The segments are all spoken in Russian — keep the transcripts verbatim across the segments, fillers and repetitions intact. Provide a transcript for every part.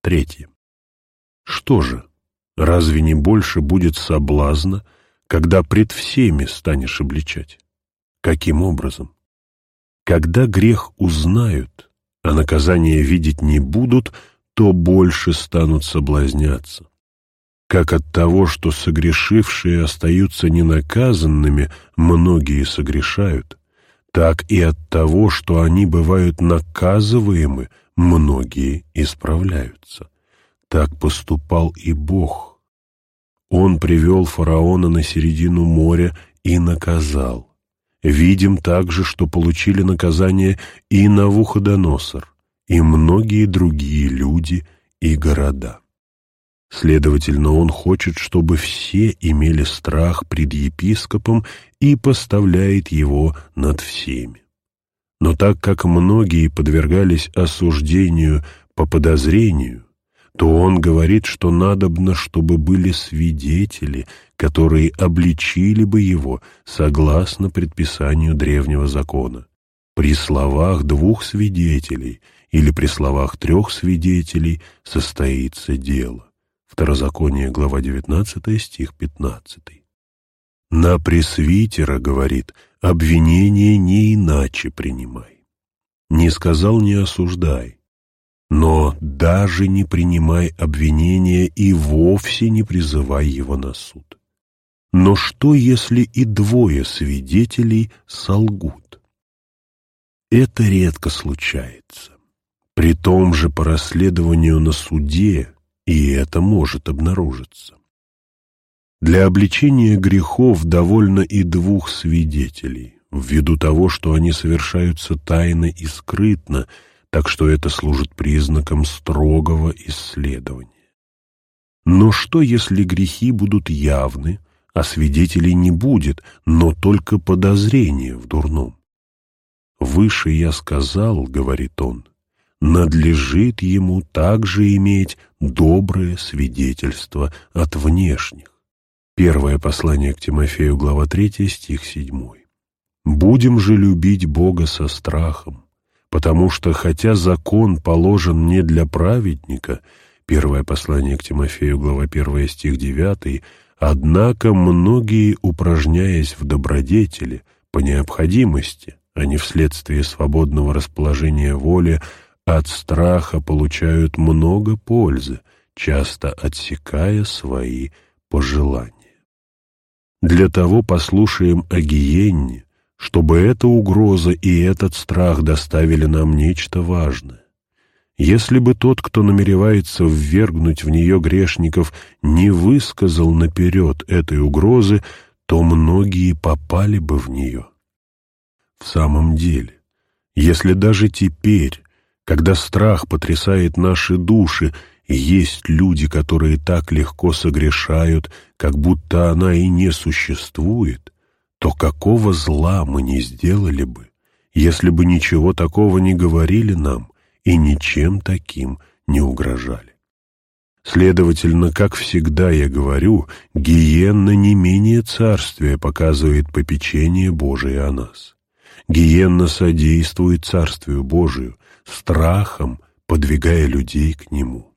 Третье. Что же, разве не больше будет соблазна, когда пред всеми станешь обличать? Каким образом? Когда грех узнают, а наказание видеть не будут, то больше станут соблазняться. Как от того, что согрешившие остаются ненаказанными, многие согрешают, так и от того, что они бывают наказываемы, многие исправляются. Так поступал и Бог. Он привел фараона на середину моря и наказал. Видим также, что получили наказание и Навуходоносор, и многие другие люди и города. Следовательно, он хочет, чтобы все имели страх пред епископом и поставляет его над всеми. Но так как многие подвергались осуждению по подозрению, то он говорит, что надобно, чтобы были свидетели, которые обличили бы его согласно предписанию древнего закона. При словах двух свидетелей или при словах трех свидетелей состоится дело. Второзаконие, глава девятнадцатая, стих пятнадцатый. На пресвитера, говорит, обвинение не иначе принимай. Не сказал, не осуждай, но даже не принимай обвинения и вовсе не призывай его на суд. Но что, если и двое свидетелей солгут? Это редко случается. При том же по расследованию на суде и это может обнаружиться. Для обличения грехов довольно и двух свидетелей, ввиду того, что они совершаются тайно и скрытно, так что это служит признаком строгого исследования. Но что, если грехи будут явны, а свидетелей не будет, но только подозрение в дурном? «Выше я сказал, — говорит он, — надлежит ему также иметь доброе свидетельство от внешних». Первое послание к Тимофею, глава третья, стих седьмой. «Будем же любить Бога со страхом, потому что, хотя закон положен не для праведника», первое послание к Тимофею, глава первая, стих девятый, «однако многие, упражняясь в добродетели, по необходимости, а не вследствие свободного расположения воли, от страха получают много пользы, часто отсекая свои пожелания». Для того послушаем о гиенне, чтобы эта угроза и этот страх доставили нам нечто важное. Если бы тот, кто намеревается ввергнуть в нее грешников, не высказал наперед этой угрозы, то многие попали бы в нее. В самом деле, если даже теперь, когда страх потрясает наши души, есть люди, которые так легко согрешают, как будто она и не существует, то какого зла мы не сделали бы, если бы ничего такого не говорили нам и ничем таким не угрожали? Следовательно, как всегда я говорю, гиенна не менее царствия показывает попечение Божие о нас. Гиенна содействует Царствию Божию, страхом подвигая людей к Нему.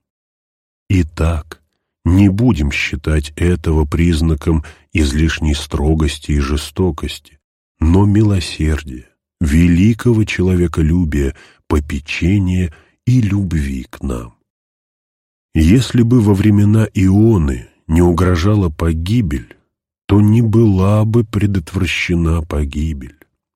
Итак, не будем считать этого признаком излишней строгости и жестокости, но милосердия, великого человеколюбия, попечения и любви к нам. Если бы во времена Ионы не угрожала погибель, то не была бы предотвращена погибель.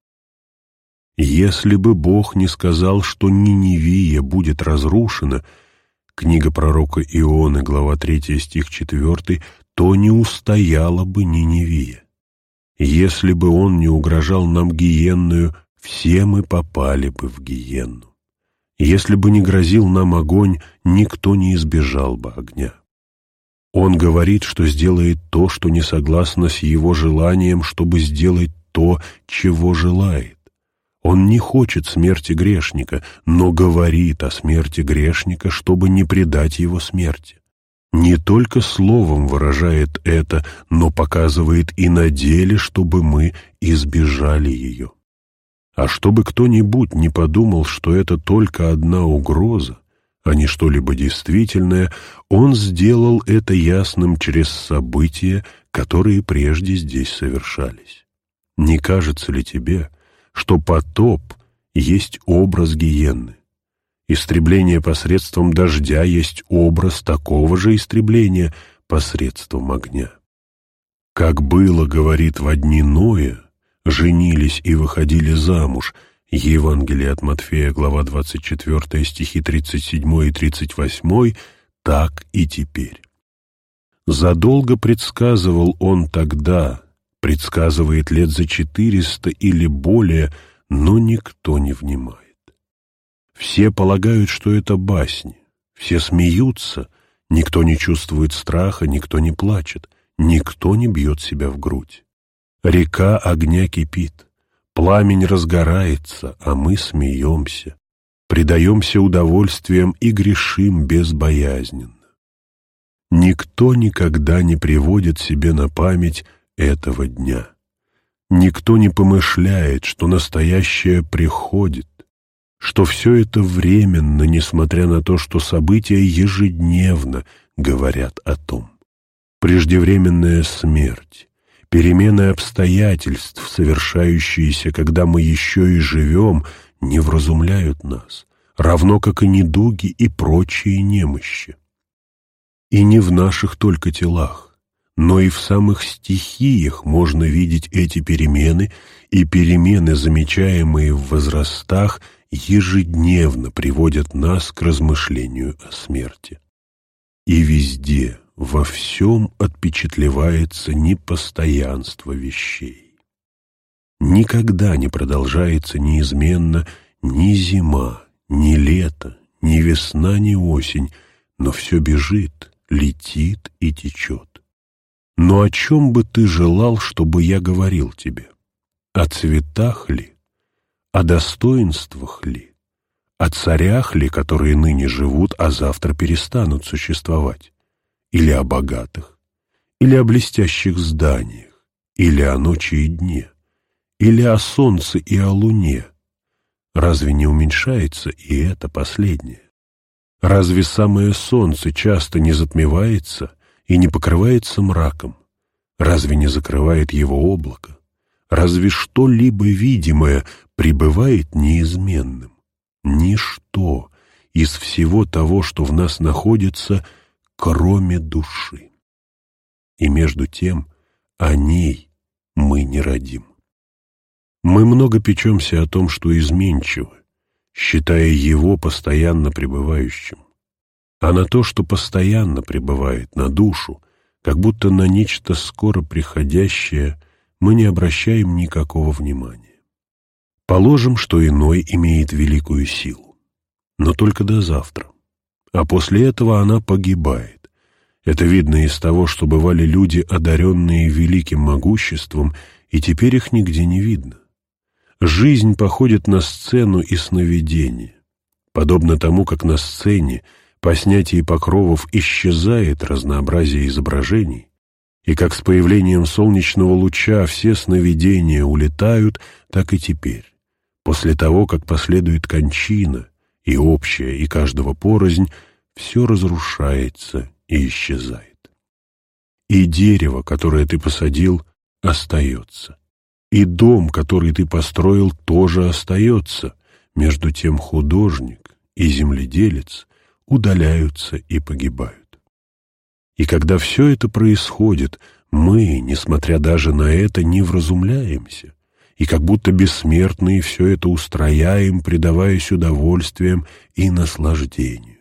Если бы Бог не сказал, что Ниневия будет разрушена, книга пророка Ионы, глава третья, стих четвёртый, то не устояла бы Ниневия. Если бы Он не угрожал нам гиенною, все мы попали бы в гиенну. Если бы не грозил нам огонь, никто не избежал бы огня. Он говорит, что сделает то, что не согласно с Его желанием, чтобы сделать то, чего желает. Он не хочет смерти грешника, но говорит о смерти грешника, чтобы не предать его смерти. Не только словом выражает это, но показывает и на деле, чтобы мы избежали ее. А чтобы кто-нибудь не подумал, что это только одна угроза, а не что-либо действительное, он сделал это ясным через события, которые прежде здесь совершались. Не кажется ли тебе, что потоп есть образ гиенны? Истребление посредством дождя есть образ такого же истребления посредством огня. Как было, говорит, во дни Ноя, женились и выходили замуж, Евангелие от Матфея, глава двадцать четвёртая, стихи тридцать седьмой и тридцать восьмой, так и теперь. Задолго предсказывал он тогда, предсказывает лет за четыреста или более, но никто не внимает. Все полагают, что это басни, все смеются, никто не чувствует страха, никто не плачет, никто не бьет себя в грудь. Река огня кипит, пламень разгорается, а мы смеемся, предаемся удовольствиям и грешим безбоязненно. Никто никогда не приводит себе на память этого дня. Никто не помышляет, что настоящее приходит, что все это временно, несмотря на то, что события ежедневно говорят о том. Преждевременная смерть, перемены обстоятельств, совершающиеся, когда мы еще и живем, не вразумляют нас, равно как и недуги и прочие немощи. И не в наших только телах, но и в самых стихиях можно видеть эти перемены, и перемены, замечаемые в возрастах, ежедневно приводят нас к размышлению о смерти. И везде, во всем отпечатлевается непостоянство вещей. Никогда не продолжается неизменно ни зима, ни лето, ни весна, ни осень, но все бежит, летит и течет. Но о чем бы ты желал, чтобы я говорил тебе? О цветах ли? О достоинствах ли? О царях ли, которые ныне живут, а завтра перестанут существовать? Или о богатых? Или о блестящих зданиях? Или о ночи и дне? Или о солнце и о луне? Разве не уменьшается и это последнее? Разве самое солнце часто не затмевается и не покрывается мраком? Разве не закрывает его облако? Разве что-либо видимое пребывает неизменным? Ничто из всего того, что в нас находится, кроме души. И между тем о ней мы не родим. Мы много печемся о том, что изменчиво, считая его постоянно пребывающим, а на то, что постоянно пребывает, на душу, как будто на нечто скоро приходящее, мы не обращаем никакого внимания. Положим, что иной имеет великую силу, но только до завтра, а после этого она погибает. Это видно из того, что бывали люди, одаренные великим могуществом, и теперь их нигде не видно. Жизнь походит на сцену и сновидение, подобно тому, как на сцене по снятии покровов исчезает разнообразие изображений, и как с появлением солнечного луча все сновидения улетают, так и теперь, после того, как последует кончина, и общая, и каждого порознь, все разрушается и исчезает. И дерево, которое ты посадил, остается. И дом, который ты построил, тоже остается. Между тем художник и земледелец удаляются и погибают. И когда все это происходит, мы, несмотря даже на это, не вразумляемся, и как будто бессмертные все это устрояем, предаваясь удовольствиям и наслаждению.